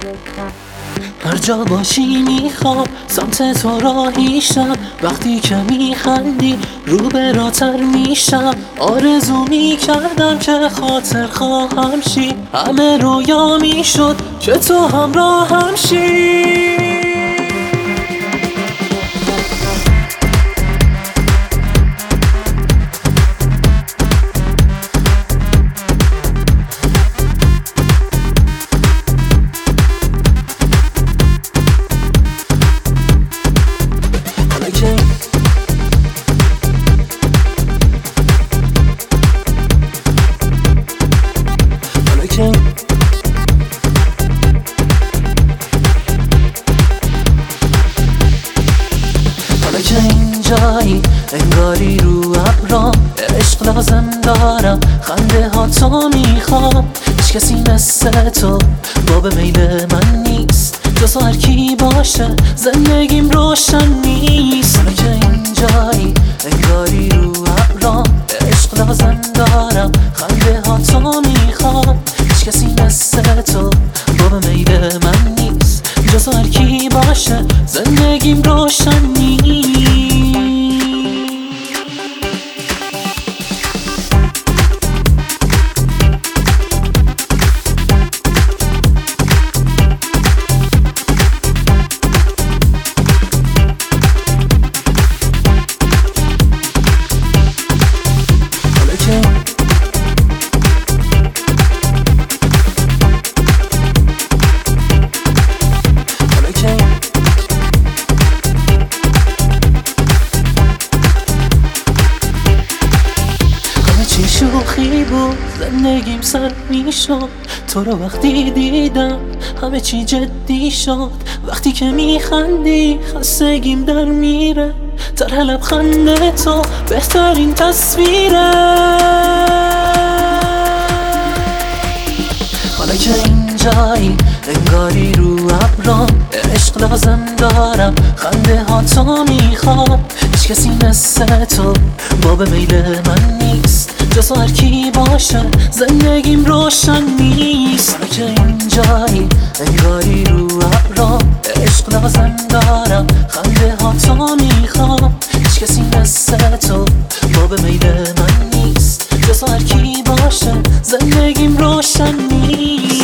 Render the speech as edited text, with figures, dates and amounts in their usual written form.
هر جا باشی میخوام سمت تو راهیشم، وقتی که میخندی رو براتر میشم. آرزو میکردم که خاطر خواهم شی، همه رویا میشد که تو همراهم شی. حالا که اینجایی انگاری رو ابرام، عشق لازم دارم خنده ها تو میخوام. هیچ کسی مثل تو باب میل من نیست، جز هر کی باشه زندگیم روشن نیست. حالا که اینجایی انگاری رو ابرام، عشق لازم دارم خنده ها تو میخوام. هیچ کسی مثل تو باب میل من نیست، جز هر کی باشه زندگیم روشن نیست. شوخی بود زندگیم سر میشد، تو رو وقتی دیدم همه چی جدی شد. وقتی که میخندی خستگیم در میره، طرح لبخند تو بهترین تصویره. حالا که اینجایی انگاری رو ابرام، عشق لازم دارم خنده ها تو میخوام. هیچ کسی مثل تو باب میل من نیست، جز هر کی باشه زندگیم روشن نیست. حالا که اینجایی انگاری رو ابرام، عشق لازم دارم خنده ها تو میخوام. هیچ کسی مثل تو باب میل من نیست، جز هر کی باشه زندگیم روشن نیست.